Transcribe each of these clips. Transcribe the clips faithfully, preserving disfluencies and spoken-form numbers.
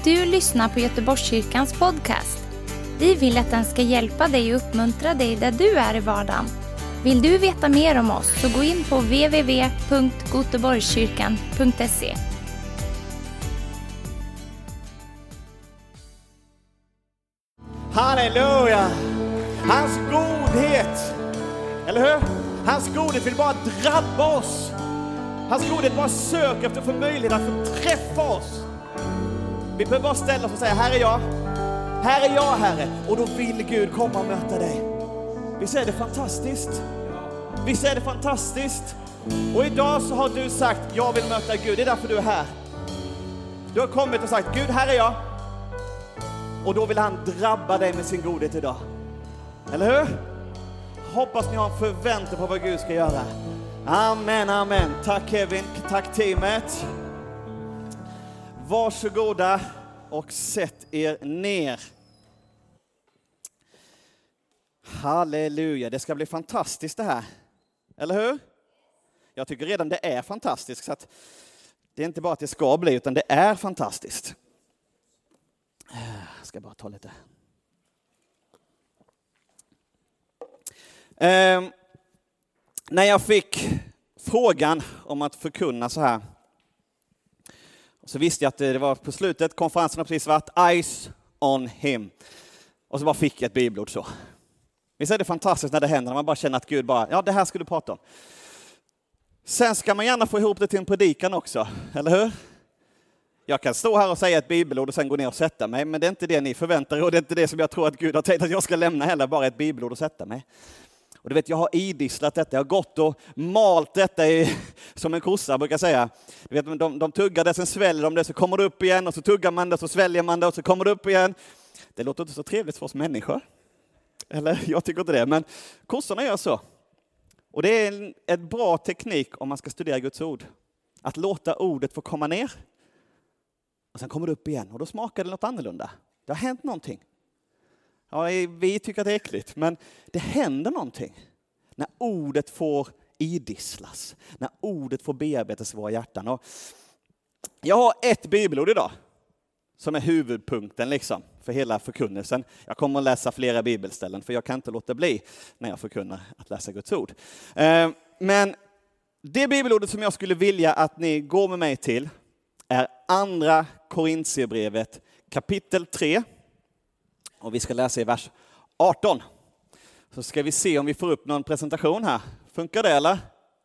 du lyssnar på Göteborgskyrkans podcast. Vi vill att den ska hjälpa dig och uppmuntra dig där du är i vardagen. Vill du veta mer om oss så gå in på w w w punkt goteborgskyrkan punkt se. Halleluja! Hans godhet, eller hur? Hans godhet vill bara drabba oss. Hans godhet bara söker efter att få möjlighet att få träffa oss. Vi behöver bara ställa oss och säga, här är jag. Här är jag, Herre. Och då vill Gud komma och möta dig. Vi säger det fantastiskt. Vi säger det fantastiskt. Och idag så har du sagt, jag vill möta Gud. Det är därför du är här. Du har kommit och sagt, Gud, här är jag. Och då vill han drabba dig med sin godhet idag. Eller hur? Hoppas ni har en förväntan på vad Gud ska göra. Amen, amen. Tack Kevin, tack teamet. Varsågoda och sätt er ner. Halleluja, det ska bli fantastiskt det här. Eller hur? Jag tycker redan det är fantastiskt. Så att det är inte bara att det ska bli, utan det är fantastiskt. Jag ska bara ta lite. Eh, när jag fick frågan om att förkunna så här, så visste jag att det var på slutet, konferensen har precis varit, Eyes on him. Och så bara fick jag ett bibelord så. Visst är det fantastiskt när det händer, när man bara känner att Gud bara, ja det här ska du prata om. Sen ska man gärna få ihop det till en predikan också, eller hur? Jag kan stå här och säga ett bibelord och sen gå ner och sätta mig, men det är inte det ni förväntar er och det är inte det som jag tror att Gud har tänkt att jag ska lämna heller, bara ett bibelord och sätta mig. Och du vet, jag har idisslat detta, jag har gått och malt detta i, som en kossa brukar säga. Du vet, de, de tuggar det, sen sväljer de det, så kommer det upp igen och så tuggar man det, så sväljer man det och så kommer det upp igen. Det låter inte så trevligt för oss människor. Eller jag tycker inte det, men kossorna gör så. Och det är en, en bra teknik om man ska studera Guds ord. Att låta ordet få komma ner. Och sen kommer det upp igen och då smakar det något annorlunda. Det har hänt någonting. Ja, vi tycker att det är äckligt, men det händer någonting. När ordet får idisslas. När ordet får bearbetas i våra hjärtan. Och jag har ett bibelord idag. Som är huvudpunkten liksom för hela förkunnelsen. Jag kommer att läsa flera bibelställen för jag kan inte låta bli när jag förkunnar att läsa Guds ord. Men det bibelordet som jag skulle vilja att ni går med mig till är andra Korintierbrevet kapitel tre. Och vi ska läsa i vers arton. Så ska vi se om vi får upp någon presentation här. Funkar det eller?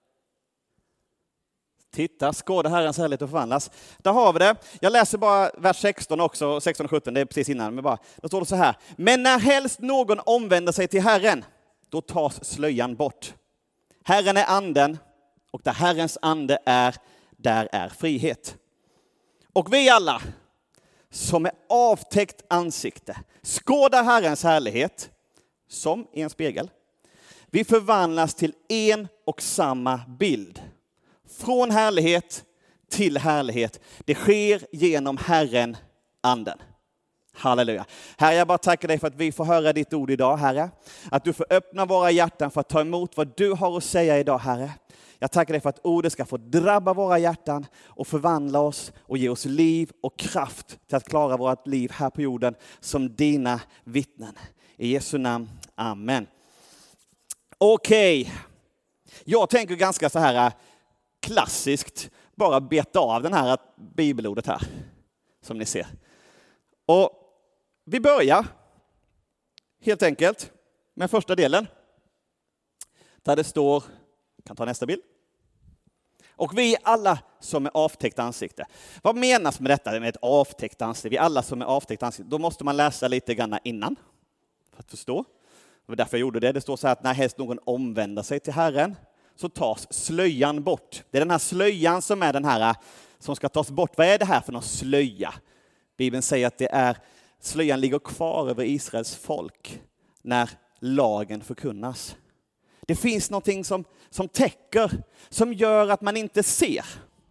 Titta, skåda Herrens härlighet och förvandlas. Där har vi det. Jag läser bara vers sexton också, sexton och sjutton, det är precis innan. Men bara, då står det så här. Men när helst någon omvänder sig till Herren, då tas slöjan bort. Herren är anden, och där Herrens ande är, där är frihet. Och vi alla, som är avtäckt ansikte, skådar Herrens härlighet, som i en spegel. Vi förvandlas till en och samma bild. Från härlighet till härlighet. Det sker genom Herren, anden. Halleluja. Herre, jag bara tackar dig för att vi får höra ditt ord idag, Herre. Att du får öppna våra hjärtan för att ta emot vad du har att säga idag, Herre. Jag tackar dig för att ordet ska få drabba våra hjärtan och förvandla oss och ge oss liv och kraft till att klara vårt liv här på jorden som dina vittnen. I Jesu namn, amen. Okej, okay. Jag tänker ganska så här klassiskt bara beta av den här bibelordet här som ni ser. Och vi börjar helt enkelt med första delen där det står, kan ta nästa bild. Och vi är alla som är avtäckt ansikte. Vad menas med detta med ett avtäckt ansikte? Vi är alla som är avtäckt ansikte. Då måste man läsa lite grann innan för att förstå. Det var därför jag gjorde det. Det står så här att när helst någon omvänder sig till Herren så tas slöjan bort. Det är den här slöjan som är den här som ska tas bort. Vad är det här för någon slöja? Bibeln säger att det är slöjan ligger kvar över Israels folk när lagen förkunnas. Det finns någonting som, som täcker, som gör att man inte ser.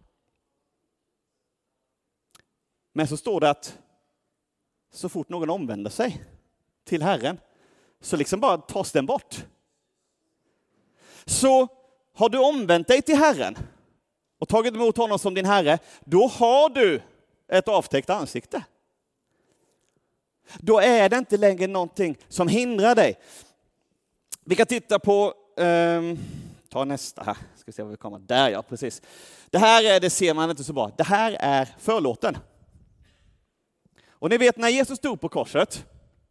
Men så står det att så fort någon omvänder sig till Herren så liksom bara tas den bort. Så har du omvänt dig till Herren och tagit emot honom som din Herre, då har du ett avtäckt ansikte. Då är det inte längre någonting som hindrar dig. Vi kan titta på, um, ta nästa här, ska vi se vad vi kommer. Där ja, precis. Det här är, det ser man inte så bra. Det här är förlåten. Och ni vet när Jesus stod på korset,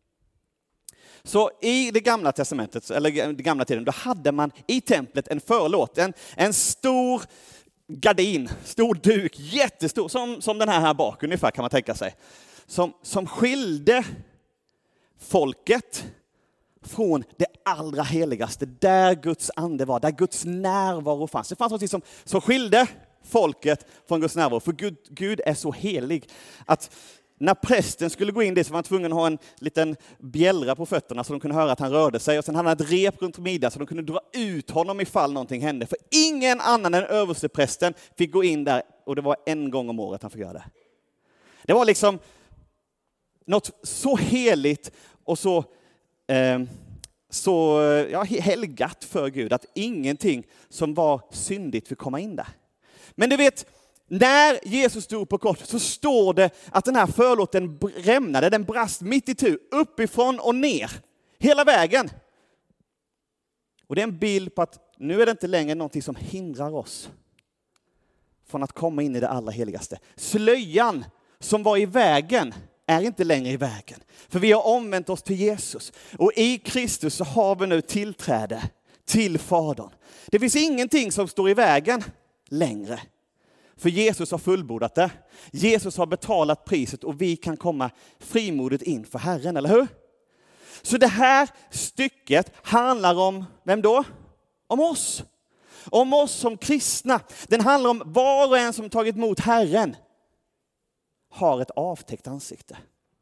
så i det gamla testamentet, eller det gamla tiden, då hade man i templet en förlåt. En, en stor gardin, stor duk, jättestor, som, som den här här bak ungefär kan man tänka sig. Som, som skilde folket från det allra heligaste, där Guds ande var, där Guds närvaro fanns. Det fanns något som, som skilde folket från Guds närvaro, för Gud, Gud är så helig att när prästen skulle gå in dit så var han tvungen att ha en liten bjällra på fötterna så de kunde höra att han rörde sig. Och sen hade han ett rep runt midjan så de kunde dra ut honom ifall någonting hände. För ingen annan än översteprästen fick gå in där, och det var en gång om året han fick göra det. Det var liksom något så heligt och så, eh, så ja, helgat för Gud att ingenting som var syndigt fick komma in där. Men du vet, när Jesus stod på korset så står det att den här förlåten rämnade, den brast mitt i tu, uppifrån och ner, hela vägen. Och det är en bild på att nu är det inte längre någonting som hindrar oss från att komma in i det allra heligaste. Slöjan som var i vägen är inte längre i vägen. För vi har omvänt oss till Jesus. Och i Kristus så har vi nu tillträde till Fadern. Det finns ingenting som står i vägen längre. För Jesus har fullbordat det. Jesus har betalat priset och vi kan komma frimodigt in för Herren, eller hur? Så det här stycket handlar om, vem då? Om oss. Om oss som kristna. Den handlar om var och en som tagit emot Herren har ett avtäckt ansikte.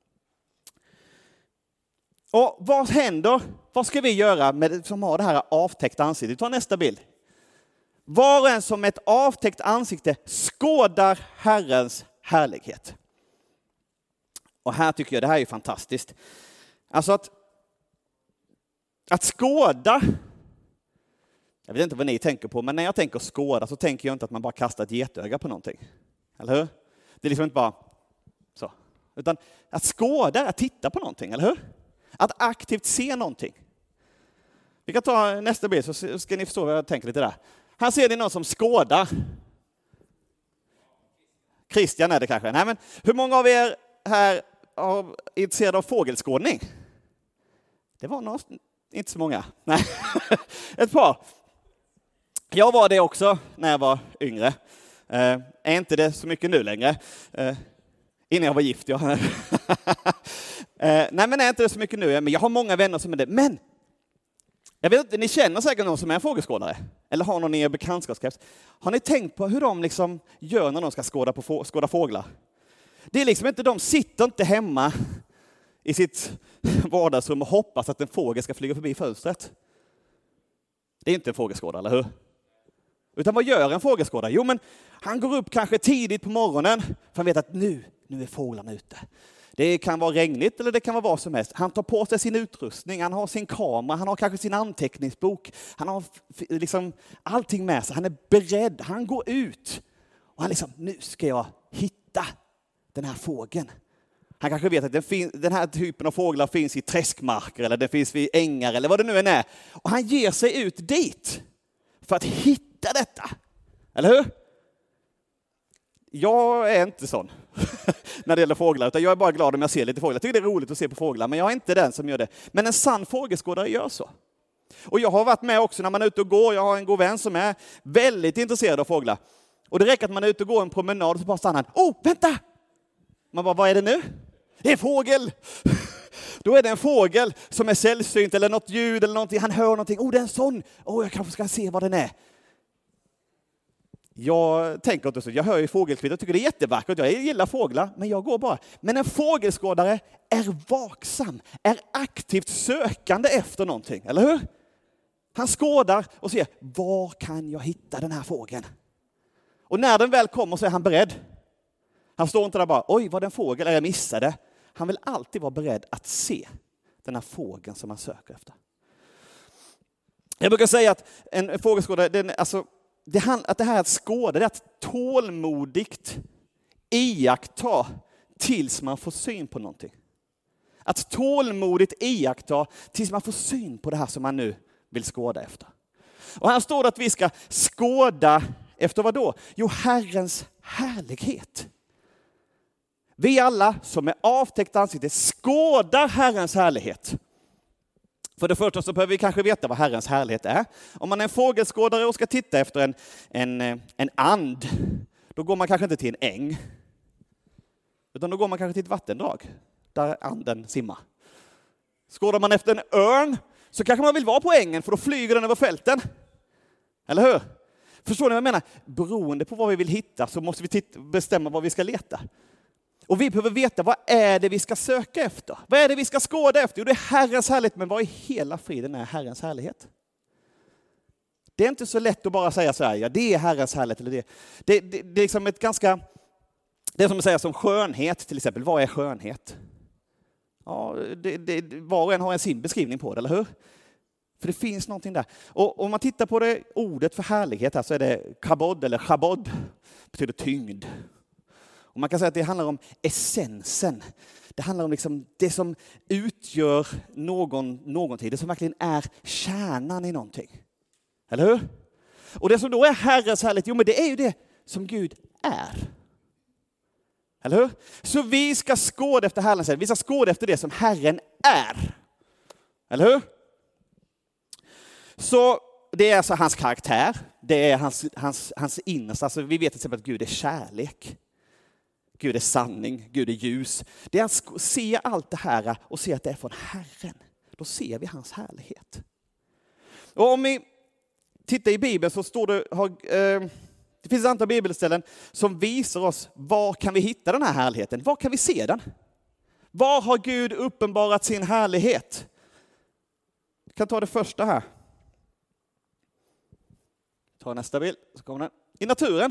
Och vad händer? Vad ska vi göra med som har det här avtäckta ansiktet? Ta nästa bild. Var och en som ett avtäckt ansikte skådar Herrens härlighet. Och här tycker jag det här är fantastiskt. Alltså att, att skåda, jag vet inte vad ni tänker på, men när jag tänker skåda så tänker jag inte att man bara kastar ett getöga på någonting. Eller hur? Det är liksom inte bara så. Utan att skåda är att titta på någonting, eller hur? Att aktivt se någonting. Vi kan ta nästa bild så ska ni förstå vad jag tänker lite där. Här ser ni någon som skådar. Christian är det kanske. Nej, men hur många av er här är intresserade av fågelskådning? Det var nog inte så många. Nej. Ett par. Jag var det också när jag var yngre. Eh, är inte det så mycket nu längre. Eh, innan jag var gift, ja. eh, nej, men är inte det så mycket nu. Men jag har många vänner som är det. Men jag vet inte, ni känner säkert någon som är fågelskådare. Eller har någon i er bekantskapskrets. Har ni tänkt på hur de liksom gör när de ska skåda, på få, skåda fåglar? Det är liksom inte, de sitter inte hemma i sitt vardagsrum och hoppas att en fågel ska flyga förbi fönstret. Det är inte en fågelskådare, eller hur? Utan vad gör en fågelskådare? Jo, men han går upp kanske tidigt på morgonen för han vet att nu, nu är fåglarna ute. Det kan vara regnigt eller det kan vara vad som helst. Han tar på sig sin utrustning, han har sin kamera, han har kanske sin anteckningsbok. Han har liksom allting med sig. Han är beredd, han går ut. Och han liksom, nu ska jag hitta den här fågeln. Han kanske vet att den, fin- den här typen av fåglar finns i träskmarker eller det finns vid ängar eller vad det nu än är. Och han ger sig ut dit för att hitta detta. Eller hur? Jag är inte sån när det gäller fåglar, utan jag är bara glad om jag ser lite fåglar. Jag tycker det är roligt att se på fåglar, men jag är inte den som gör det. Men en sann fågelskådare gör så. Och jag har varit med också när man är ute och går. Jag har en god vän som är väldigt intresserad av fåglar. Och det räcker att man är ute och går en promenad och så bara stannar han. Oh, vänta! Man bara, vad är det nu? Det är fågel! Då är det en fågel som är sällsynt eller något ljud eller någonting. Han hör någonting. Oh, det är en sån. Oh, jag kanske ska se vad den är. Jag tänker inte så. Jag hör ju fågelkvitter och tycker det är jättevackert. Jag gillar fåglar, men jag går bara. Men en fågelskådare är vaksam, är aktivt sökande efter någonting, eller hur? Han skådar och ser, var kan jag hitta den här fågeln? Och när den väl kommer så är han beredd. Han står inte där bara, oj, var det en fågel? Eller jag missade. Han vill alltid vara beredd att se den här fågeln som han söker efter. Jag brukar säga att en fågelskådare, den, alltså, det, att det här att skåda, det är att tålmodigt iaktta tills man får syn på någonting. Att tålmodigt iaktta tills man får syn på det här som man nu vill skåda efter. Och här står det att vi ska skåda efter vad då? Jo, Herrens härlighet. Vi alla som är avtäckt ansikte skådar Herrens härlighet. För det första så behöver vi kanske veta vad Herrens härlighet är. Om man är en fågelskådare och ska titta efter en, en, en and, då går man kanske inte till en äng. Utan då går man kanske till ett vattendrag där anden simmar. Skådar man efter en örn så kanske man vill vara på ängen, för då flyger den över fälten. Eller hur? Förstår ni vad jag menar? Beroende på vad vi vill hitta så måste vi titta, bestämma vad vi ska leta. Och vi behöver veta, vad är det vi ska söka efter? Vad är det vi ska skåda efter? Jo, det är Herrens härlighet. Men vad i hela friden är Herrens härlighet? Det är inte så lätt att bara säga så här, ja det är Herrens härlighet. Eller det. Det, det, det är liksom ett ganska, det är som att säga som skönhet till exempel. Vad är skönhet? Ja, det, det, var och en har en sin beskrivning på det, eller hur? För det finns någonting där. Och om man tittar på det ordet för härlighet här så är det kabod eller chabod. Betyder tyngd. Och man kan säga att det handlar om essensen. Det handlar om liksom det som utgör någon, någonting. Det som verkligen är kärnan i någonting. Eller hur? Och det som då är Herrens härlighet, jo men det är ju det som Gud är. Eller hur? Så vi ska skåda efter Herrens härlighet. Vi ska skåda efter det som Herren är. Eller hur? Så det är alltså hans karaktär. Det är hans, hans, hans innersta. Alltså vi vet till exempel att Gud är kärlek. Gud är sanning, Gud är ljus. Det är att se allt det här och se att det är från Herren. Då ser vi hans härlighet. Och om vi tittar i Bibeln så står det, har, eh, det finns ett antal bibelställen som visar oss var kan vi hitta den här härligheten. Var kan vi se den? Var har Gud uppenbarat sin härlighet? Jag kan ta det första här. Ta nästa bild så kommer den. I naturen.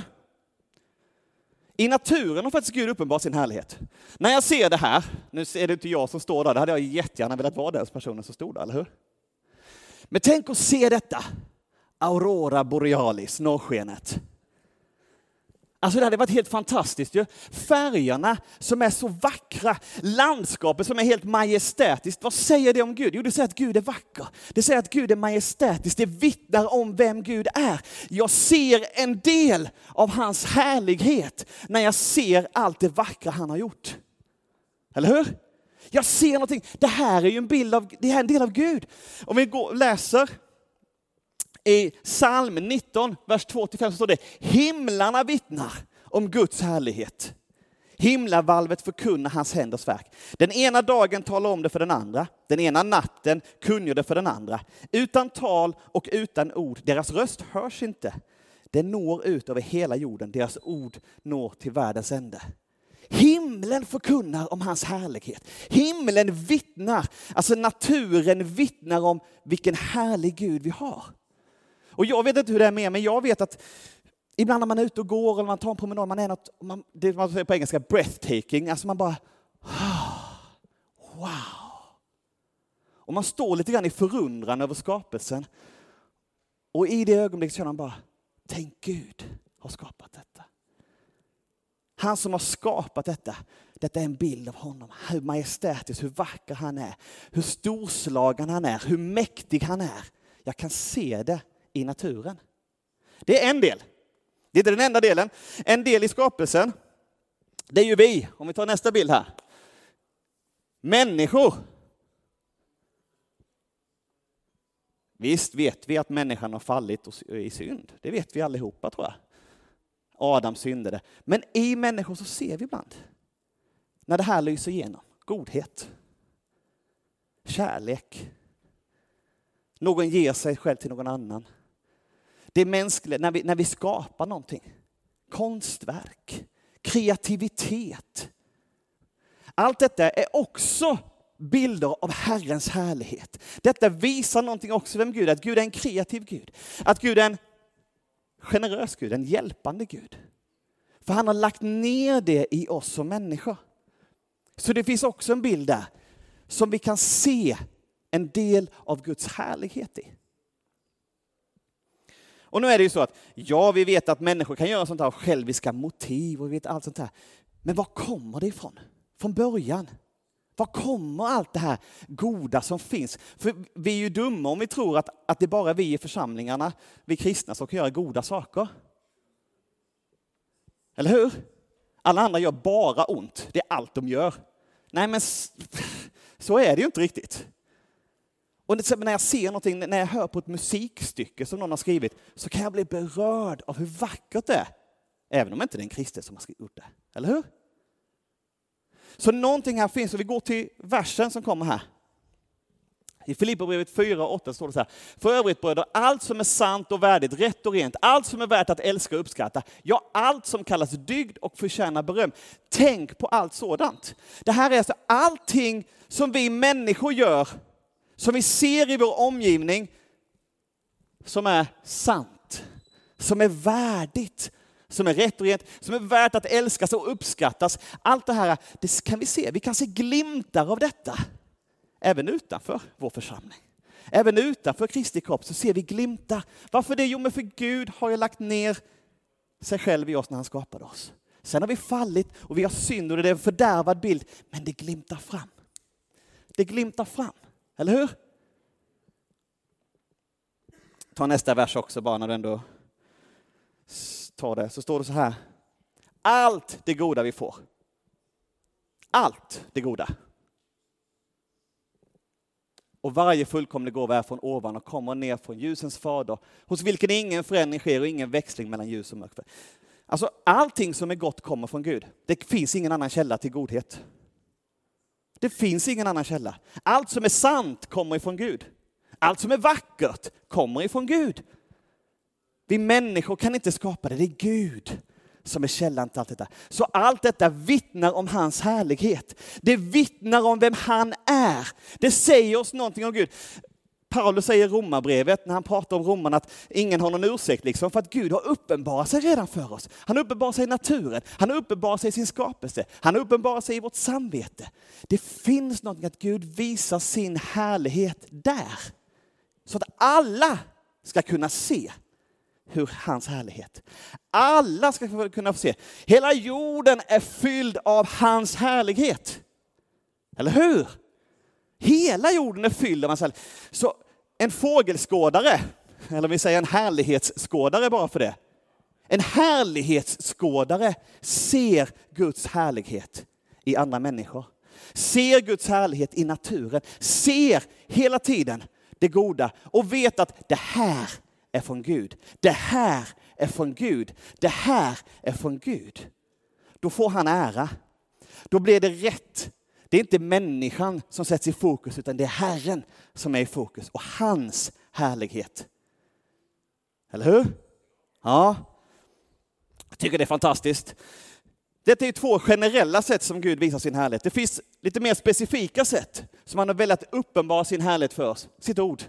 I naturen har faktiskt Gud uppenbarat sin härlighet. När jag ser det här, nu är det inte jag som står där, det hade jag jättegärna velat vara den personen som stod där, eller hur? Men tänk att se detta. Aurora borealis, norrskenet. Alltså det hade varit helt fantastiskt ju. Färgerna som är så vackra, landskapet som är helt majestätiskt. Vad säger det om Gud? Jo, det säger att Gud är vacker. Det säger att Gud är majestätisk. Det vittnar om vem Gud är. Jag ser en del av hans härlighet när jag ser allt det vackra han har gjort. Eller hur? Jag ser någonting. Det här är ju en bild av, det här är en del av Gud. Om vi går och läser i psalm nitton, vers två till fem så står det: himlarna vittnar om Guds härlighet. Himlavalvet förkunnar hans händers verk. Den ena dagen talar om det för den andra. Den ena natten kungör det för den andra. Utan tal och utan ord. Deras röst hörs inte. Det når ut över hela jorden. Deras ord når till världens ände. Himlen förkunnar om hans härlighet. Himlen vittnar, alltså naturen vittnar om vilken härlig Gud vi har. Och jag vet inte hur det är med, men jag vet att ibland när man är ute och går eller man tar en promenad, man är något, man, det man säger på engelska breathtaking, alltså man bara wow. Och man står lite grann i förundran över skapelsen. Och i det ögonblicket känner man bara, tänk Gud har skapat detta. Han som har skapat detta, detta är en bild av honom. Hur majestätisk, hur vacker han är. Hur storslagen han är, hur mäktig han är. Jag kan se det i naturen. Det är en del. Det är inte den enda delen. En del i skapelsen, det är ju vi. Om vi tar nästa bild här. Människor. Visst vet vi att människan har fallit i synd. Det vet vi allihopa tror jag. Adam syndade. Men i människor så ser vi ibland när det här lyser igenom. Godhet. Kärlek. Någon ger sig själv till någon annan. Det är mänskligt när vi, när vi skapar någonting. Konstverk. Kreativitet. Allt detta är också bilder av Herrens härlighet. Detta visar någonting också vem Gud är. Att Gud är en kreativ Gud. Att Gud är en generös Gud, en hjälpande Gud. För han har lagt ner det i oss som människor. Så det finns också en bild där som vi kan se en del av Guds härlighet i. Och nu är det ju så att ja, vi vet att människor kan göra sånt här av själviska motiv och vi vet allt sånt här. Men var kommer det ifrån? Från början. Var kommer allt det här goda som finns? För vi är ju dumma om vi tror att, att det bara är vi i församlingarna, vi kristna, som kan göra goda saker. Eller hur? Alla andra gör bara ont. Det är allt de gör. Nej, men så är det ju inte riktigt. Och när jag ser någonting, när jag hör på ett musikstycke som någon har skrivit, så kan jag bli berörd av hur vackert det är. Även om inte det är en kristen som har skrivit det. Eller hur? Så någonting här finns, och vi går till versen som kommer här. I Filipperbrevet fyra och åtta står det så här: för övrigt bröder, allt som är sant och värdigt, rätt och rent, allt som är värt att älska och uppskatta, ja, allt som kallas dygd och förtjänar beröm. Tänk på allt sådant. Det här är alltså allting som vi människor gör, som vi ser i vår omgivning, som är sant, som är värdigt, som är rätt och rent, som är värt att älskas och uppskattas. Allt det här, det kan vi se. Vi kan se glimtar av detta. Även utanför vår församling. Även utanför Kristi kropp så ser vi glimtar. Varför det? Jo, men för Gud har ju lagt ner sig själv i oss när han skapade oss. Sen har vi fallit och vi har synd och det är en fördärvad bild. Men det glimtar fram. Det glimtar fram. Eller hur? Ta nästa vers också bara när du ändå tar det. Så står det så här: allt det goda vi får. Allt det goda. Och varje fullkomlig gåva är från ovan och kommer ner från ljusens fader, hos vilken ingen förändring sker och ingen växling mellan ljus och mörker. Alltså allting som är gott kommer från Gud. Det finns ingen annan källa till godhet. Det finns ingen annan källa. Allt som är sant kommer ifrån Gud. Allt som är vackert kommer ifrån Gud. Vi människor kan inte skapa det. Det är Gud som är källan till allt detta. Så allt detta vittnar om hans härlighet. Det vittnar om vem han är. Det säger oss någonting om Gud. Paulus säger i Romarbrevet när han pratar om romarna att ingen har någon ursäkt liksom, för att Gud har uppenbarat sig redan för oss. Han uppenbarar sig i naturen. Han uppenbarar sig i sin skapelse. Han uppenbarar sig i vårt samvete. Det finns någonting att Gud visar sin härlighet där. Så att alla ska kunna se hur hans härlighet. Alla ska kunna få se. Hela jorden är fylld av hans härlighet. Eller hur? Hela jorden är fylld av hans härlighet. Så en fågelskådare, eller vi säger en härlighetsskådare bara för det. En härlighetsskådare ser Guds härlighet i andra människor. Ser Guds härlighet i naturen. Ser hela tiden det goda och vet att det här är från Gud. Det här är från Gud. Det här är från Gud. Då får han ära. Då blir det rätt. Det är inte människan som sätts i fokus, utan det är Herren som är i fokus och hans härlighet. Eller hur? Ja. Jag tycker det är fantastiskt. Det är två generella sätt som Gud visar sin härlighet. Det finns lite mer specifika sätt som han har velat uppenbara sin härlighet för oss. Sitt ord.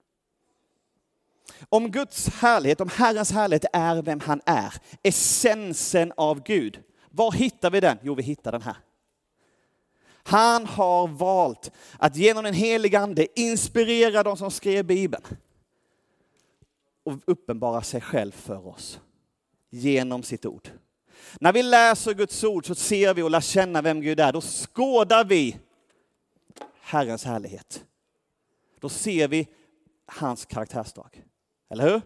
Om Guds härlighet, om Herrens härlighet är vem han är, essensen av Gud. Var hittar vi den? Jo, vi hittar den här. Han har valt att genom den heliga ande inspirera de som skrev Bibeln och uppenbara sig själv för oss genom sitt ord. När vi läser Guds ord så ser vi och lär känna vem Gud är. Då skådar vi Herrens härlighet. Då ser vi hans karaktärsdrag. Eller hur?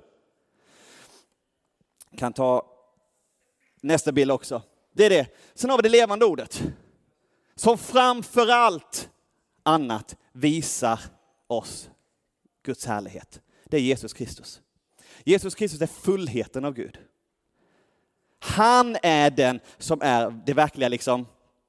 Kan ta nästa bild också. Det är det. Sen har vi det levande ordet. Som framför allt annat visar oss Guds härlighet. Det är Jesus Kristus. Jesus Kristus är fullheten av Gud. Han är den som är det verkliga liksom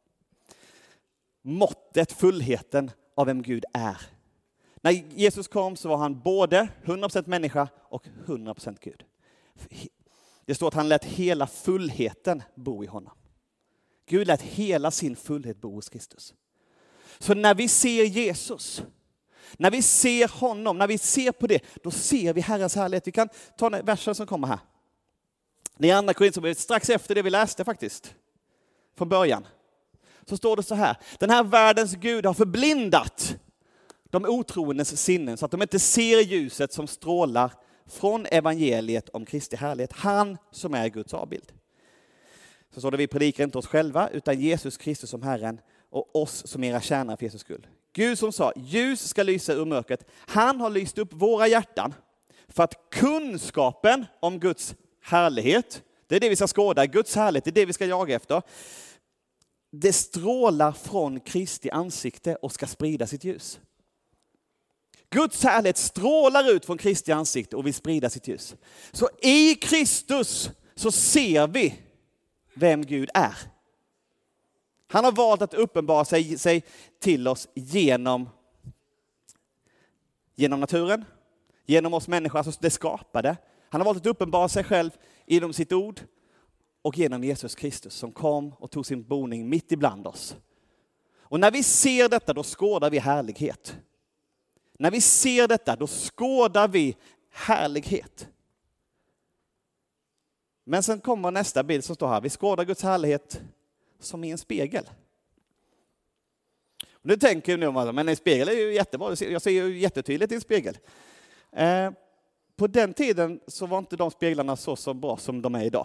måttet, fullheten av vem Gud är. När Jesus kom så var han både hundra procent människa och hundra procent Gud. Det står att han lät hela fullheten bo i honom. Gud lät hela sin fullhet bo hos Kristus. Så när vi ser Jesus, när vi ser honom, när vi ser på det, då ser vi Herrens härlighet. Vi kan ta den versen som kommer här. Det är andra Korinthierbrevet, strax efter det vi läste faktiskt. Från början. Så står det så här. Den här världens Gud har förblindat de otroendes sinnen så att de inte ser ljuset som strålar från evangeliet om Kristi härlighet. Han som är Guds avbild. Så står det, vi predikar inte oss själva utan Jesus Kristus som Herren och oss som era tjänare för Jesus skull. Gud som sa, ljus ska lysa ur mörkret. Han har lyst upp våra hjärtan för att kunskapen om Guds härlighet, det är det vi ska skåda, Guds härlighet, det är det vi ska jaga efter. Det strålar från Kristi ansikte och ska sprida sitt ljus. Guds härlighet strålar ut från Kristi ansikte och vill sprida sitt ljus. Så i Kristus så ser vi vem Gud är. Han har valt att uppenbara sig, sig till oss genom, genom naturen, genom oss människor, alltså det skapade. Han har valt att uppenbara sig själv genom sitt ord och genom Jesus Kristus som kom och tog sin boning mitt ibland oss. Och när vi ser detta, då skådar vi härlighet. När vi ser detta, då skådar vi härlighet. Men sen kommer nästa bild som står här. Vi skådar Guds härlighet som i en spegel. Och nu tänker jag nu, men en spegel är ju jättebra. Jag ser ju jättetydligt i en spegel. Eh, på den tiden så var inte de speglarna så, så bra som de är idag.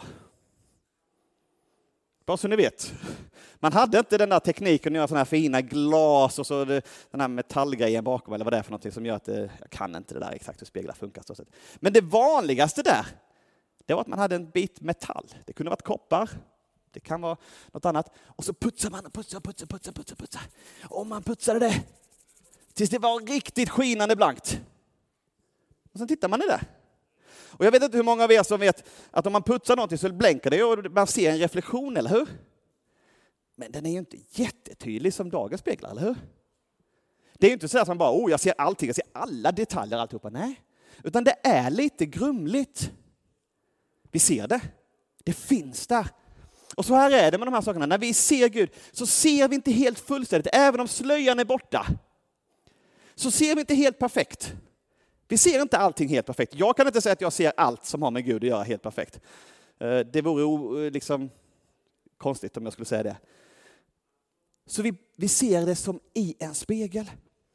Bara så ni vet. Man hade inte den där tekniken att göra sådana här fina glas och så det, den här metallgrejen bakom eller vad det är för någonting som gör att det, jag kan inte det där exakt hur speglar funkar. Så. Men det vanligaste där, det var att man hade en bit metall. Det kunde vara koppar, det kan vara något annat. Och så putsar man och putsar, putsar, putsar, putsar, putsar. Och man putsade det tills det var riktigt skinande blankt. Och sen tittar man i det. Och jag vet inte hur många av er som vet att om man putsar någonting så blänker det och man ser en reflektion, eller hur? Men den är ju inte jättetydlig som dagens speglar, eller hur? Det är ju inte så att man bara, oh jag ser allting, jag ser alla detaljer alltihopa. Nej, utan det är lite grumligt. Vi ser det. Det finns där. Och så här är det med de här sakerna. När vi ser Gud så ser vi inte helt fullständigt. Även om slöjan är borta så ser vi inte helt perfekt. Vi ser inte allting helt perfekt. Jag kan inte säga att jag ser allt som har med Gud att göra helt perfekt. Det vore liksom konstigt om jag skulle säga det. Så vi, vi ser det som i en spegel.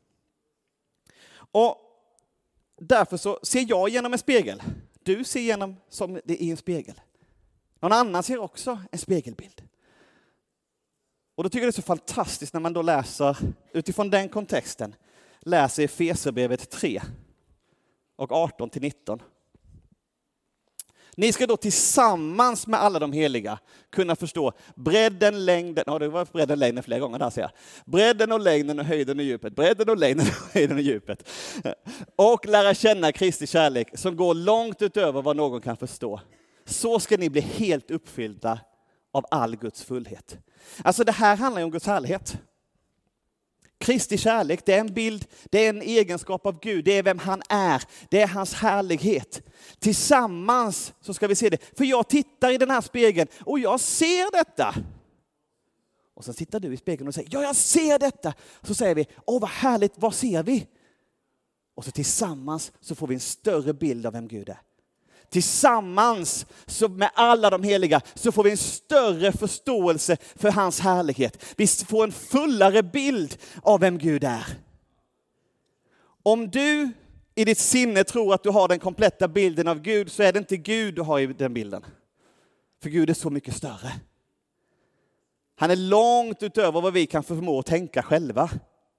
Och därför så ser jag genom en spegel. Du ser genom som det är i en spegel. Någon annan ser också en spegelbild. Och då tycker jag det är så fantastiskt när man då läser utifrån den kontexten. Läser Efesierbrevet tre och arton till nitton. Ni ska då tillsammans med alla de heliga kunna förstå bredden, längden, ja det var bredden, längden flera gånger där ser jag. Bredden och längden och höjden och djupet, bredden och längden och höjden och djupet. Och lära känna Kristi kärlek som går långt utöver vad någon kan förstå. Så ska ni bli helt uppfyllda av all Guds fullhet. Alltså det här handlar ju om Guds härlighet. Kristi kärlek, det är en bild, det är en egenskap av Gud, det är vem han är, det är hans härlighet. Tillsammans så ska vi se det. För jag tittar i den här spegeln och jag ser detta. Och så tittar du i spegeln och säger, ja jag ser detta. Så säger vi, åh vad härligt, vad ser vi? Och så tillsammans så får vi en större bild av vem Gud är. Tillsammans så med alla de heliga så får vi en större förståelse för hans härlighet. Vi får en fullare bild av vem Gud är. Om du i ditt sinne tror att du har den kompletta bilden av Gud så är det inte Gud du har i den bilden. För Gud är så mycket större. Han är långt utöver vad vi kan förmå att tänka själva.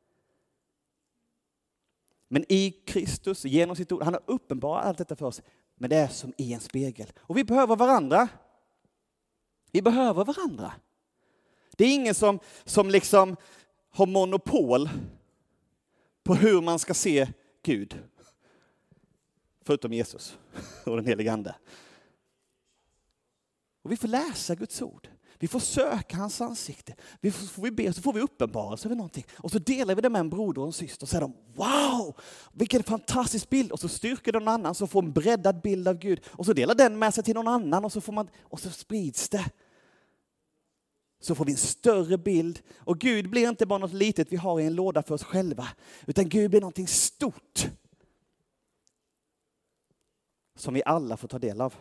Men i Kristus, genom sitt ord, han har uppenbarat allt detta för oss. Men det är som i en spegel. Och vi behöver varandra. Vi behöver varandra. Det är ingen som, som liksom har monopol på hur man ska se Gud. Förutom Jesus och den helige ande. Och vi får läsa Guds ord. Vi får söka hans ansikte. Vi får, får vi be, så får vi uppenbarelse över någonting. Och så delar vi det med en broder och en syster. Och säger de, wow, vilken fantastisk bild. Och så styrker de någon annan så får en breddad bild av Gud. Och så delar den med sig till någon annan. Och så, får man, och så sprids det. Så får vi en större bild. Och Gud blir inte bara något litet vi har i en låda för oss själva. Utan Gud blir någonting stort. Som vi alla får ta del av.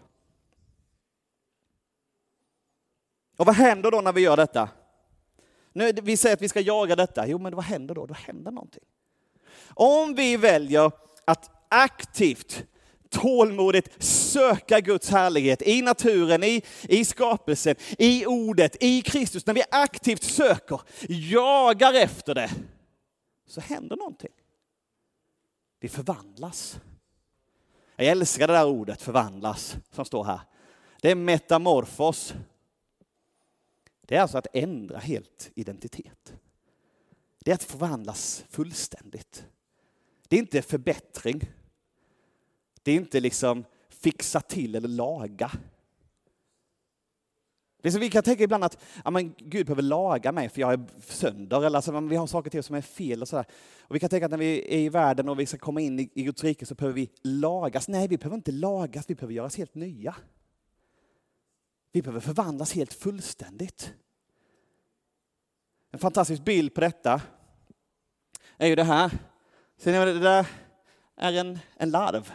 Och vad händer då när vi gör detta? Nu, vi säger att vi ska jaga detta. Jo, men vad händer då? Då händer någonting. Om vi väljer att aktivt tålmodigt söka Guds härlighet i naturen, i, i skapelsen, i ordet, i Kristus. När vi aktivt söker, jagar efter det, så händer någonting. Vi förvandlas. Jag älskar det där ordet förvandlas som står här. Det är metamorfos. Det är alltså att ändra helt identitet. Det är att förvandlas fullständigt. Det är inte förbättring. Det är inte liksom fixa till eller laga. Vi kan tänka ibland att ja, men Gud behöver laga mig för jag är sönder. Eller alltså, vi har saker till som är fel. Och, så där. Och vi kan tänka att när vi är i världen och vi ska komma in i, i Guds rike så behöver vi lagas. Nej, vi behöver inte lagas. Vi behöver göras helt nya. Vi behöver förvandlas helt fullständigt. En fantastisk bild på detta är ju det här. Ser ni vad det där är? En, en larv.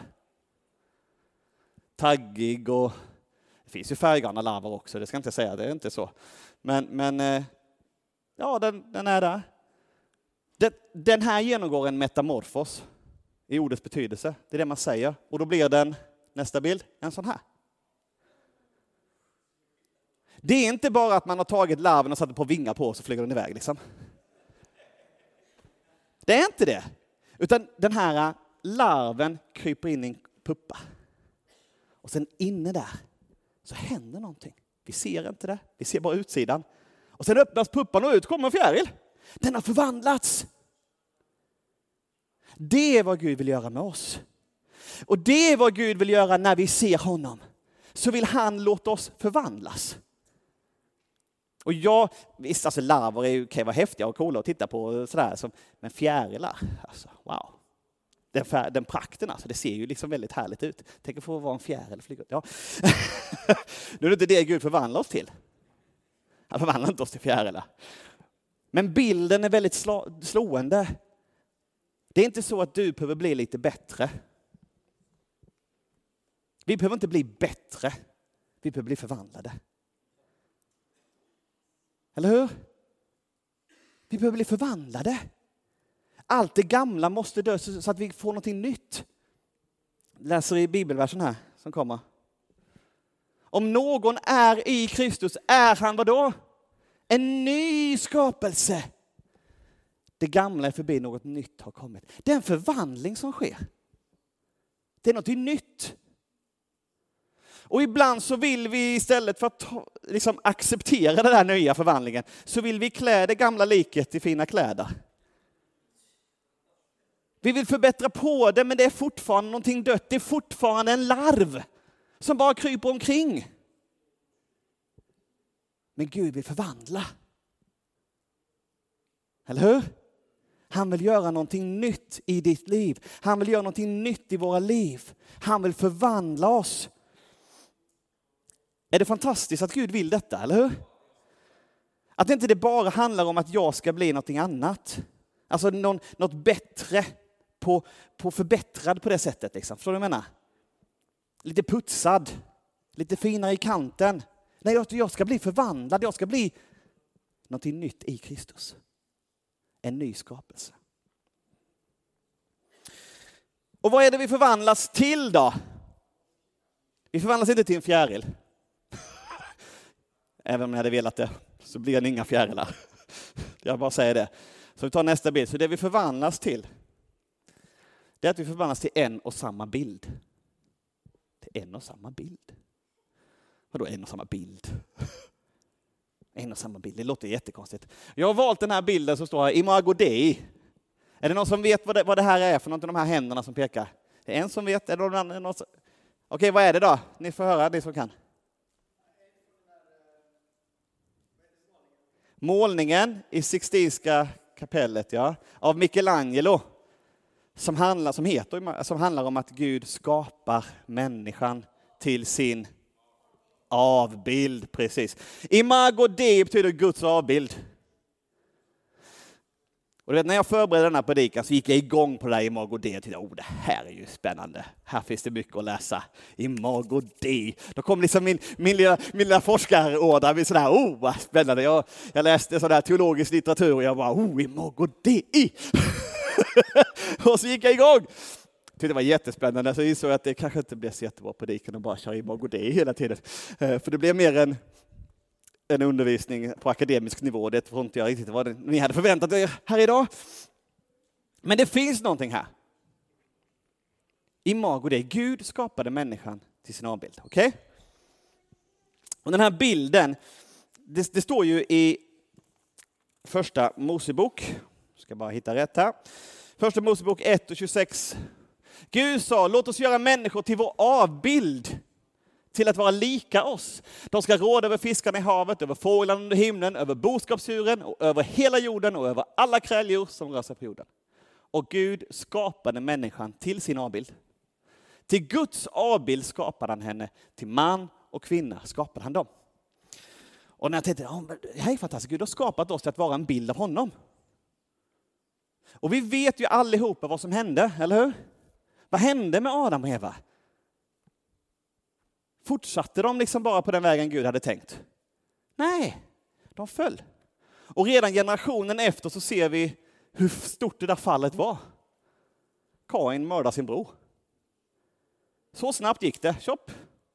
Taggig och det finns ju färggranna larver också, det ska jag inte säga, det är inte så. Men, men ja, den, den är där. Den, den här genomgår en metamorfos i ordets betydelse, det är det man säger. Och då blir den, nästa bild, en sån här. Det är inte bara att man har tagit larven och satt på vingar på och så flyger den iväg liksom. Det är inte det. Utan den här larven kryper in i en puppa. Och sen inne där så händer någonting. Vi ser inte det. Vi ser bara utsidan. Och sen öppnas puppan och ut kommer en fjäril. Den har förvandlats. Det är vad Gud vill göra med oss. Och det är vad Gud vill göra när vi ser honom. Så vill han låta oss förvandlas. Och jag, visst alltså larver är ju, kan vara häftiga och coola att titta på och sådär. Som, men fjärilar, alltså wow. Den, fär, den prakten alltså, det ser ju liksom väldigt härligt ut. Tänk att få vara en fjäril. Ja. Nu är det inte det Gud förvandlar oss till. Han förvandlar inte oss till fjärilar. Men bilden är väldigt slå, slående. Det är inte så att du behöver bli lite bättre. Vi behöver inte bli bättre. Vi behöver bli förvandlade. Eller hur? Vi behöver bli förvandlade. Allt det gamla måste dö så att vi får något nytt. Läser i bibelversen här som kommer. Om någon är i Kristus är han vad då? En ny skapelse. Det gamla är förbi, något nytt har kommit. Det är en förvandling som sker. Det är något nytt. Och ibland så vill vi istället för att ta, liksom acceptera den här nya förvandlingen så vill vi klä det gamla liket i fina kläder. Vi vill förbättra på det, men det är fortfarande någonting dött. Det är fortfarande en larv som bara kryper omkring. Men Gud vill förvandla. Eller hur? Han vill göra någonting nytt i ditt liv. Han vill göra någonting nytt i våra liv. Han vill förvandla oss. Är det fantastiskt att Gud vill detta, eller hur? Att inte det bara handlar om att jag ska bli någonting annat. Alltså någon, något bättre. På, på förbättrad på det sättet. Liksom. Förstår du vad jag menar? Lite putsad. Lite finare i kanten. Nej, jag, jag ska bli förvandlad. Jag ska bli någonting nytt i Kristus. En ny skapelse. Och vad är det vi förvandlas till då? Vi förvandlas inte till en fjäril. Även om jag hade velat det så blir det inga fjärilar. Jag bara säger det. Så vi tar nästa bild. Så det vi förvandlas till, det är att vi förvandlas till en och samma bild. Till en och samma bild. Vadå en och samma bild? En och samma bild, det låter jättekonstigt. Jag har valt den här bilden som står här, Imago Dei. Är det någon som vet vad det, vad det här är för något av de här händerna som pekar? Det är en som vet, är det någon annan? Någon som... Okej, vad är det då? Ni får höra, det som kan. Målningen i Sixtinska kapellet, ja, av Michelangelo. Som handlar, som heter, som handlar om att Gud skapar människan till sin avbild, precis. Imago Dei betyder Guds avbild. Och du vet, när jag förberedde den här predikan så gick jag igång på det där Imago Dei och tänkte, oh, det här är ju spännande. Här finns det mycket att läsa. Imago Dei. Då kom liksom min, min lilla, min lilla forskarådra vid sådär, oh, vad spännande. Jag, jag läste sådär teologisk litteratur och jag bara, oh, Imago Dei. Och så gick jag igång. tyckte det var jättespännande. Så jag insåg att det kanske inte blev så jättebra på diken och bara köra Imago Dei hela tiden. För det blev mer en, en undervisning på akademisk nivå. Det tror inte jag riktigt vad ni hade förväntat er här idag. Men det finns någonting här. Imago Dei. Gud skapade människan till sin avbild. Okej? Okay? Och den här bilden, det, det står ju i första Mosebok. Jag ska bara hitta rätt här. Första Mosebok ett och tjugosex. Gud sa, låt oss göra människor till vår avbild, till att vara lika oss. De ska råda över fiskarna i havet, över fåglarna under himlen, över boskapsdjuren och över hela jorden och över alla kräldjur som rör sig på jorden. Och Gud skapade människan till sin avbild. Till Guds avbild skapade han henne, till man och kvinna skapade han dem. Och när jag tänkte, oh, det här är fantastiskt, Gud har skapat oss till att vara en bild av honom. Och vi vet ju allihopa vad som hände, eller hur? Vad hände med Adam och Eva? Fortsatte de liksom bara på den vägen Gud hade tänkt? Nej, de föll. Och redan generationen efter så ser vi hur stort det där fallet var. Kain mördar sin bror. Så snabbt gick det, chopp.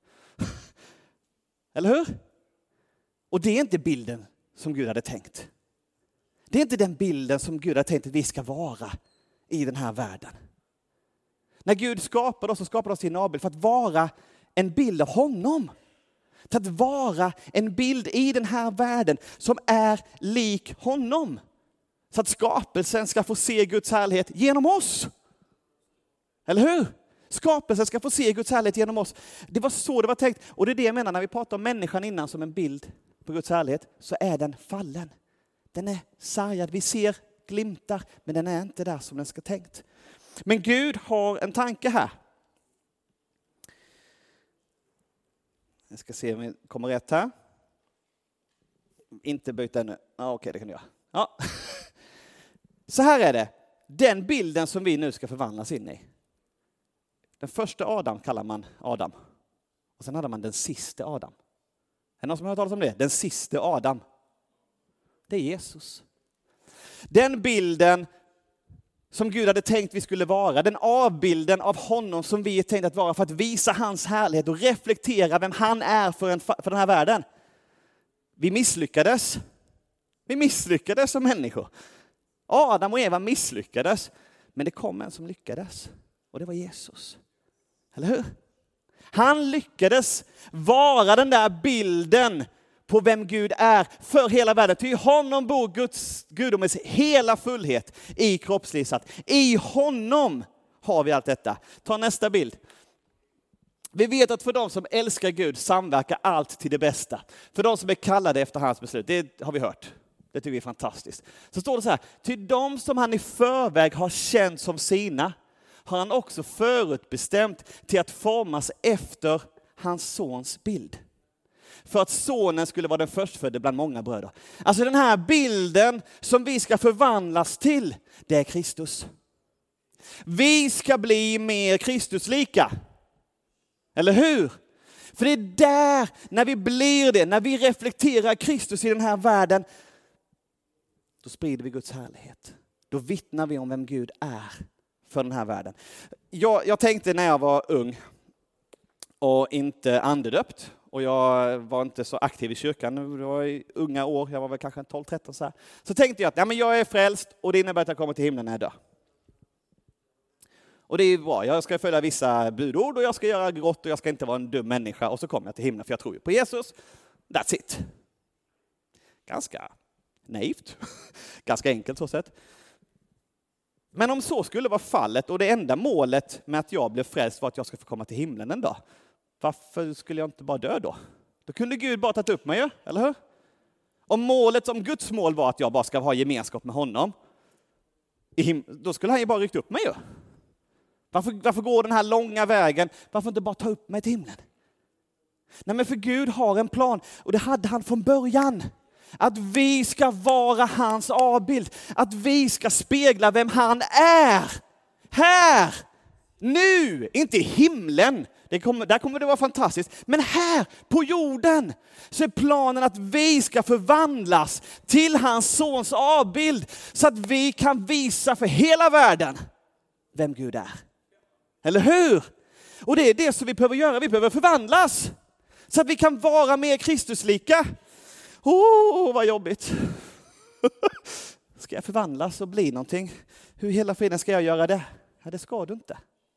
Eller hur? Och det är inte bilden som Gud hade tänkt. Det är inte den bilden som Gud hade tänkt att vi ska vara i den här världen. När Gud skapade oss så skapade oss till en avbild för att vara en bild av honom. Till att vara en bild i den här världen som är lik honom. Så att skapelsen ska få se Guds härlighet genom oss. Eller hur? Skapelsen ska få se Guds härlighet genom oss. Det var så det var tänkt. Och det är det jag menar när vi pratar om människan innan som en bild på Guds härlighet. Så är den fallen. Den är sargad. Vi ser glimtar, men den är inte där som den ska tänkt. Men Gud har en tanke här. Jag ska se om vi kommer rätt här. Inte byta ännu. Ja, okej, det kan du göra. Ja. Så här är det. Den bilden som vi nu ska förvandlas in i. Den första Adam kallar man Adam. Och sen hade man den sista Adam. Är det någon som har hört talas om det? Den sista Adam. Det är Jesus. Den bilden som Gud hade tänkt vi skulle vara. Den avbilden av honom som vi är tänkt att vara för att visa hans härlighet och reflektera vem han är för, en, för den här världen. Vi misslyckades. Vi misslyckades som människor. Adam och Eva misslyckades. Men det kom en som lyckades. Och det var Jesus. Eller hur? Han lyckades vara den där bilden på vem Gud är för hela världen. Till honom bor Guds gudomens hela fullhet i kroppslivet. I honom har vi allt detta. Ta nästa bild. Vi vet att för de som älskar Gud samverkar allt till det bästa. För de som är kallade efter hans beslut. Det har vi hört. Det tycker vi är fantastiskt. Så står det så här. Till de som han i förväg har känt som sina har han också förutbestämt till att formas efter hans sons bild. För att sonen skulle vara den förstfödde bland många bröder. Alltså den här bilden som vi ska förvandlas till, det är Kristus. Vi ska bli mer Kristuslika. Eller hur? För det är där, när vi blir det, när vi reflekterar Kristus i den här världen, då sprider vi Guds härlighet. Då vittnar vi om vem Gud är för den här världen. Jag, jag tänkte när jag var ung och inte andedöpt, och jag var inte så aktiv i kyrkan, det var i unga år, jag var väl kanske tolv tretton så här. Så tänkte jag att ja, men jag är frälst och det innebär att jag kommer till himlen när jag dör. Och det är bra, jag ska följa vissa budord och jag ska göra gott och jag ska inte vara en dum människa och så kommer jag till himlen för jag tror ju på Jesus. That's it. Ganska naivt, ganska enkelt så sett. Men om så skulle vara fallet och det enda målet med att jag blev frälst var att jag ska få komma till himlen en dag. Varför skulle jag inte bara dö då? Då kunde Gud bara tagit upp mig ju, eller hur? Om målet, om Guds mål var att jag bara ska ha gemenskap med honom, då skulle han ju bara ryckt upp mig ju. Varför, varför går den här långa vägen? Varför inte bara ta upp mig till himlen? Nej, men för Gud har en plan och det hade han från början. Att vi ska vara hans avbild. Att vi ska spegla vem han är. Här, nu, inte i himlen. Det kommer, där kommer det vara fantastiskt. Men här på jorden så är planen att vi ska förvandlas till hans sons avbild. Så att vi kan visa för hela världen vem Gud är. Eller hur? Och det är det som vi behöver göra. Vi behöver förvandlas. Så att vi kan vara mer Kristuslika. Åh, oh, vad jobbigt. Ska jag förvandlas och bli någonting? Hur hela friden ska jag göra det? Ja, det ska du inte.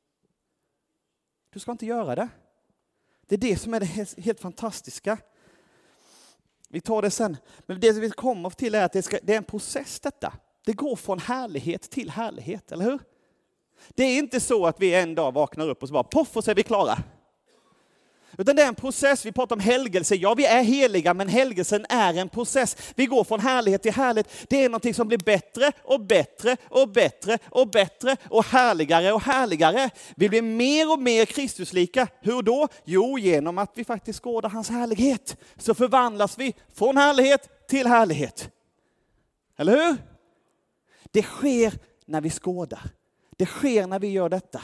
Du ska inte göra det. Det är det som är det helt, helt fantastiska. Vi tar det sen. Men det vi kommer till är att det, ska, det är en process detta. Det går från härlighet till härlighet, eller hur? Det är inte så att vi en dag vaknar upp och så bara poff och så är vi klara. Utan det är en process. Vi pratar om helgelse. Ja, vi är heliga, men helgelsen är en process. Vi går från härlighet till härlighet. Det är någonting som blir bättre och bättre och bättre och bättre och härligare och härligare. Vi blir mer och mer Kristuslika. Hur då? Jo, genom att vi faktiskt skådar hans härlighet. Så förvandlas vi från härlighet till härlighet. Eller hur? Det sker när vi skådar. Det sker när vi gör detta.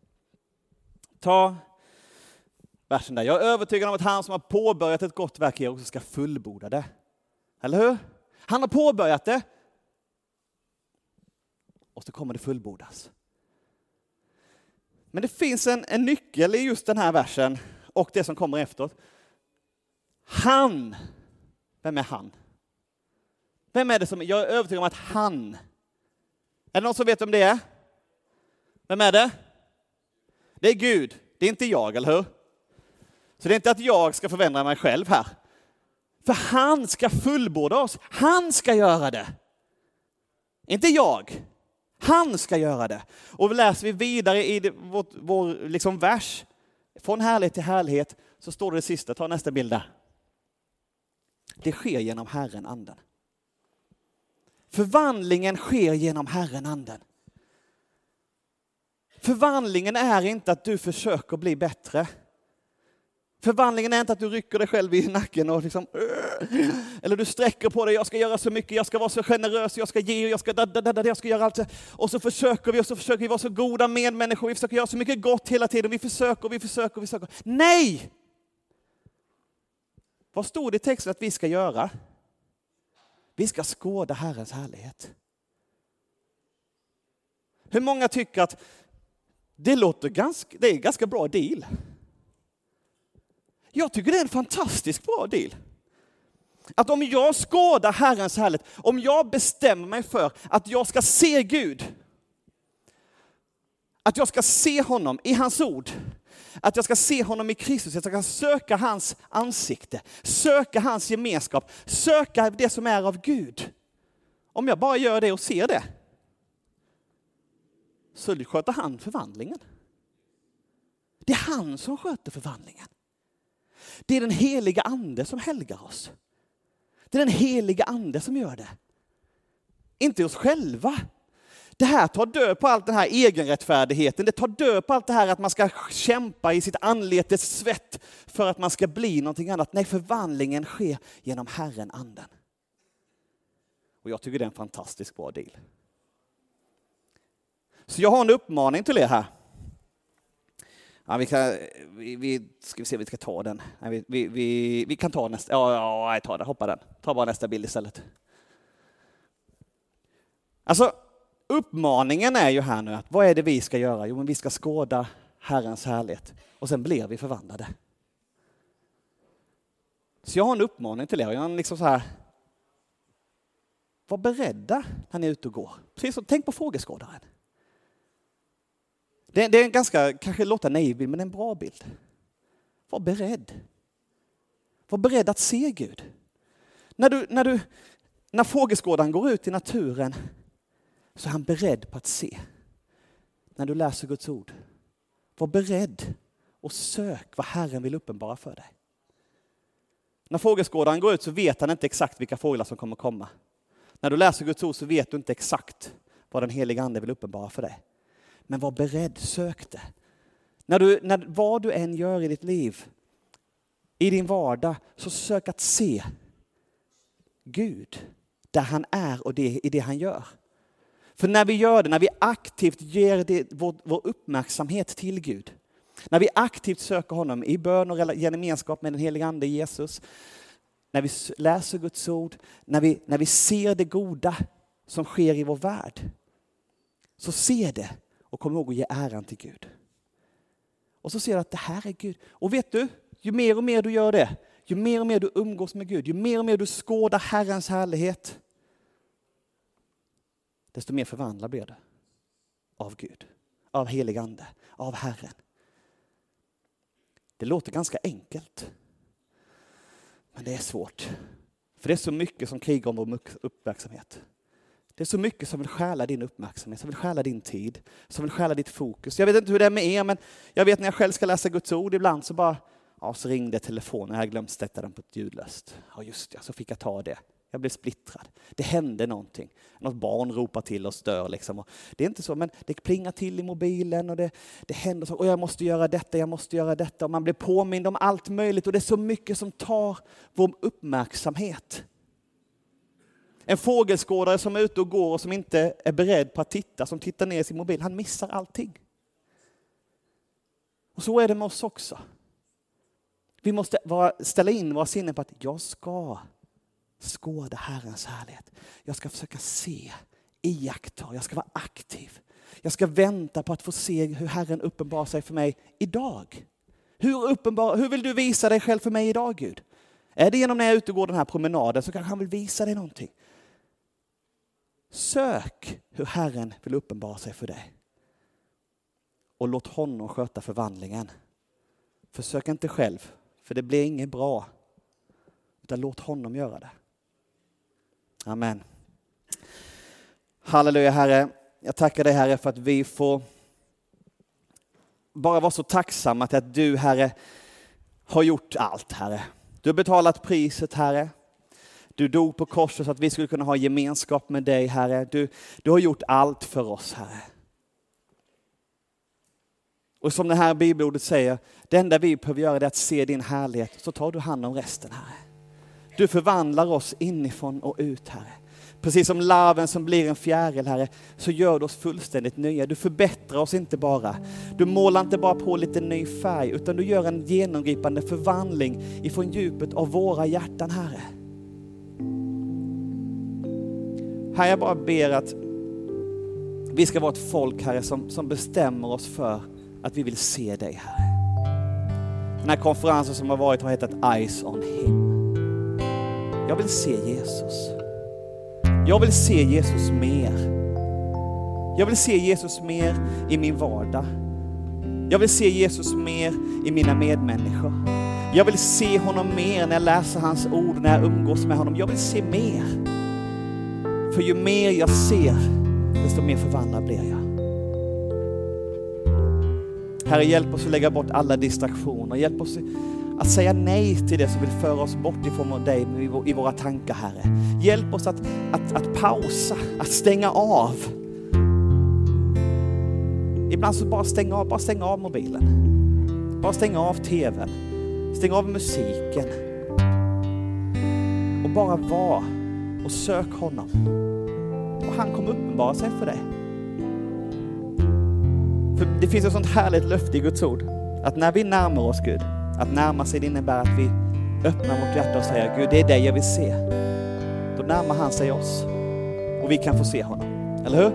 Ta versen där. Jag är övertygad om att han som har påbörjat ett gott verk också ska fullborda det. Eller hur? Han har påbörjat det. Och så kommer det fullbordas. Men det finns en, en nyckel i just den här versen och det som kommer efteråt. Han. Vem är han? Vem är det som, jag är övertygad om att han. Är det någon som vet om det är? Vem är det? Det är Gud. Det är inte jag, eller hur? Så det är inte att jag ska förvända mig själv här. För han ska fullborda oss. Han ska göra det. Inte jag. Han ska göra det. Och läser vi vidare i det, vår, vår liksom vers. Från härlighet till härlighet. Så står det det sista. Ta nästa bild där. Det sker genom Herren anden. Förvandlingen sker genom Herren anden. Förvandlingen är inte att du försöker bli bättre. Förvandlingen är inte att du rycker dig själv i nacken och liksom, eller du sträcker på dig, jag ska göra så mycket, jag ska vara så generös, jag ska ge, jag ska, da, da, da, jag ska göra allt. Och så försöker vi och så försöker vi vara så goda medmänniskor, vi försöker göra så mycket gott hela tiden, vi försöker, vi försöker, vi försöker. Nej! Vad stod det i texten att vi ska göra? Vi ska skåda Herrens härlighet. Hur många tycker att det låter ganska, det är en ganska bra deal? Jag tycker det är en fantastisk bra deal. Att om jag skådar Herrens härlighet, om jag bestämmer mig för att jag ska se Gud, att jag ska se honom i hans ord, att jag ska se honom i Kristus, att jag ska söka hans ansikte, söka hans gemenskap, söka det som är av Gud. Om jag bara gör det och ser det, så sköter han förvandlingen. Det är han som sköter förvandlingen. Det är den heliga ande som helgar oss. Det är den heliga ande som gör det. Inte oss själva. Det här tar död på allt den här egenrättfärdigheten. Det tar död på allt det här att man ska kämpa i sitt anletes svett för att man ska bli någonting annat. Nej, förvandlingen sker genom Herren anden. Och jag tycker det är en fantastisk bra deal. Så jag har en uppmaning till er här. Ja, vi kan, vi, vi, ska vi se, vi ska ta den. Nej, vi, vi, vi, vi kan ta nästa. Ja, ja, jag tar det. Hoppa den. Ta bara nästa bild istället. Alltså, uppmaningen är ju här nu att vad är det vi ska göra? Jo, men vi ska skåda Herrens härlighet. Och sen blir vi förvandlade. Så jag har en uppmaning till er. Jag har liksom så här. Var beredda när ni är ute och går. Precis så, tänk på frågeskådaren. Det, det är en ganska, kanske låter naiv bild, men en bra bild. Var beredd. Var beredd att se Gud. När, du, när, du, när fågelskådaren går ut i naturen så är han beredd på att se. När du läser Guds ord. Var beredd och sök vad Herren vill uppenbara för dig. När fågelskådaren går ut så vet han inte exakt vilka fåglar som kommer komma. När du läser Guds ord så vet du inte exakt vad den heliga ande vill uppenbara för dig. Men var beredd, sök det. När du, när, vad du än gör i ditt liv, i din vardag, så sök att se Gud där han är och det, i det han gör. För när vi gör det, när vi aktivt ger det, vår, vår uppmärksamhet till Gud, när vi aktivt söker honom i bön och gemenskap med den heliga ande Jesus, när vi läser Guds ord, när vi, när vi ser det goda som sker i vår värld, så se det och kom ihåg att ge äran till Gud. Och så ser du att det här är Gud. Och vet du, ju mer och mer du gör det, ju mer och mer du umgås med Gud, ju mer och mer du skådar Herrens härlighet, desto mer förvandlad blir det av Gud, av helig ande, av Herren. Det låter ganska enkelt, men det är svårt. För det är så mycket som krigar om vår uppmärksamhet. Det är så mycket som vill stjäla din uppmärksamhet, som vill stjäla din tid, som vill stjäla ditt fokus. Jag vet inte hur det är med er, men jag vet när jag själv ska läsa Guds ord ibland så bara, ja, så ringde telefonen, jag glömde sätta den på ett ljudlöst. Ja just det, så fick jag ta det. Jag blev splittrad. Det hände någonting. Något barn ropar till och stör liksom. Och det är inte så, men det plingar till i mobilen och det, det händer så. Och jag måste göra detta, jag måste göra detta. Och man blir påmind om allt möjligt. Och det är så mycket som tar vår uppmärksamhet. En fågelskådare som är ute och går och som inte är beredd på att titta, som tittar ner i sin mobil, han missar allting. Och så är det med oss också. Vi måste vara, ställa in våra sinnen på att jag ska skåda Herrens härlighet. Jag ska försöka se, iaktta, jag ska vara aktiv. Jag ska vänta på att få se hur Herren uppenbarar sig för mig idag. Hur, uppenbar, hur vill du visa dig själv för mig idag, Gud? Är det genom när jag är ute och går den här promenaden så kanske han vill visa dig någonting. Sök hur Herren vill uppenbara sig för dig. Och låt honom sköta förvandlingen. Försök inte själv, för det blir inget bra. Utan låt honom göra det. Amen. Halleluja, Herre. Jag tackar dig, Herre, för att vi får bara vara så tacksamma till att du, Herre, har gjort allt, Herre. Du har betalat priset, Herre. Du dog på korset så att vi skulle kunna ha gemenskap med dig, Herre. Du, du har gjort allt för oss, Herre. Och som det här bibelordet säger, det enda vi behöver göra är att se din härlighet, så tar du hand om resten, Herre. Du förvandlar oss inifrån och ut, Herre. Precis som larven som blir en fjäril, Herre, så gör du oss fullständigt nya. Du förbättrar oss inte bara. Du målar inte bara på lite ny färg, utan du gör en genomgripande förvandling ifrån djupet av våra hjärtan, Herre. Herre, jag bara ber att vi ska vara ett folk, Herre, som, som bestämmer oss för att vi vill se dig, Herre. Den här konferensen som har varit har hetat Eyes on Him. Jag vill se Jesus. Jag vill se Jesus mer. Jag vill se Jesus mer i min vardag. Jag vill se Jesus mer i mina medmänniskor. Jag vill se honom mer när jag läser hans ord, när jag umgås med honom. Jag vill se mer. För ju mer jag ser, desto mer förvandlad blir jag. Herre, hjälp oss att lägga bort alla distraktioner. Hjälp oss att säga nej till det som vill föra oss bort ifrån dig i våra tankar, Herre. Hjälp oss att, att, att pausa, att stänga av. Ibland så bara stänga av, bara stänga av mobilen. Bara stänga av tvn. Stäng av musiken. Och bara vara och sök honom. Och han kommer uppenbara sig för dig. För det finns ett sånt härligt löfte i Guds ord. Att när vi närmar oss Gud, att närma sig det innebär att vi öppnar vårt hjärta och säger Gud, det är dig jag vill se. Då närmar han sig oss. Och vi kan få se honom. Eller hur?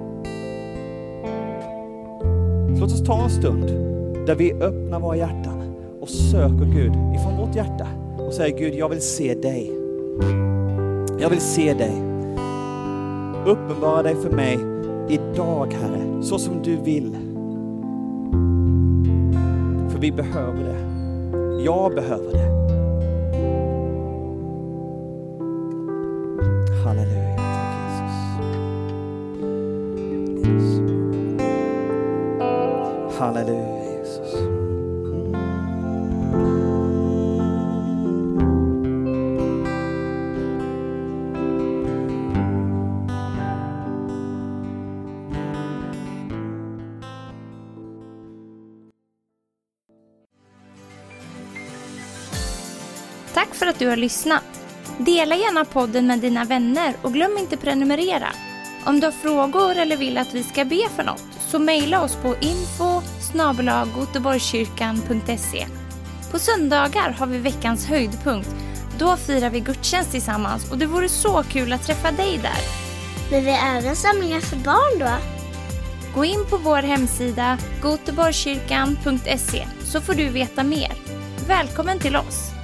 Så låt oss ta en stund där vi öppnar våra hjärtan och söker Gud ifrån vårt hjärta. Och säger Gud, jag vill se dig. Jag vill se dig. Uppenbara dig för mig idag, Herre, så som du vill. För vi behöver det. Jag behöver det. Halleluja, tack Jesus. Halleluja, Jesus. Tack för att du har lyssnat. Dela gärna podden med dina vänner och glöm inte prenumerera. Om du har frågor eller vill att vi ska be för något så mejla oss på info snabel-a goteborgskyrkan punkt se. På söndagar har vi veckans höjdpunkt. Då firar vi gudstjänst tillsammans och det vore så kul att träffa dig där. Men vi är även samlingar för barn då? Gå in på vår hemsida goteborgskyrkan punkt se så får du veta mer. Välkommen till oss!